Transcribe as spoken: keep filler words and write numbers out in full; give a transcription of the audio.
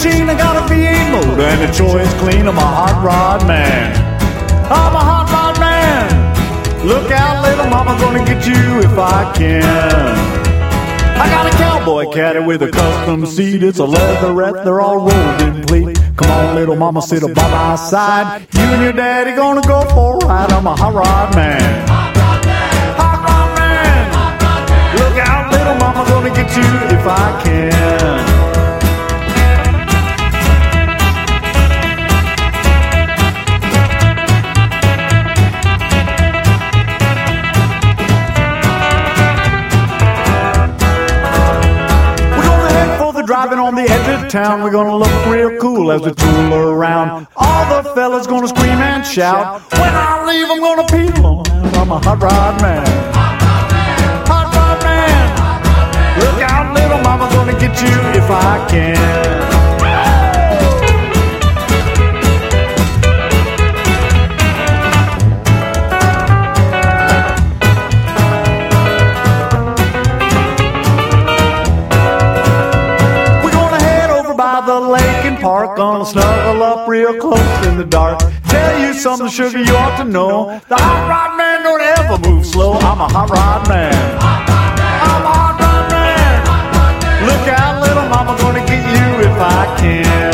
machine, I got a V eight motor, and the choice clean. I'm a hot rod man. I'm a hot rod man. Look out, little mama, gonna get you if I can. I got a cowboy caddy with a custom seat. It's a leatherette, they're all rolled in pleat. Come on, little mama, sit up by my side. You and your daddy gonna go for a ride. I'm a hot rod man. Hot rod man. Hot rod man. Hot rod man. Look out, little mama, gonna get you if I can. Driving on the edge of town, we're gonna look real cool as we tool around. All the fellas gonna scream and shout. When I leave, I'm gonna peel on out. I'm a hot rod man. Hot rod man. Look out, little mama, gonna get you if I can. The lake and park, gonna snuggle up real close in the dark. Tell you something, sugar, you ought to know. The hot rod man don't ever move slow. I'm a hot rod man. I'm a hot rod man. Look out, little mama, gonna get you if I can.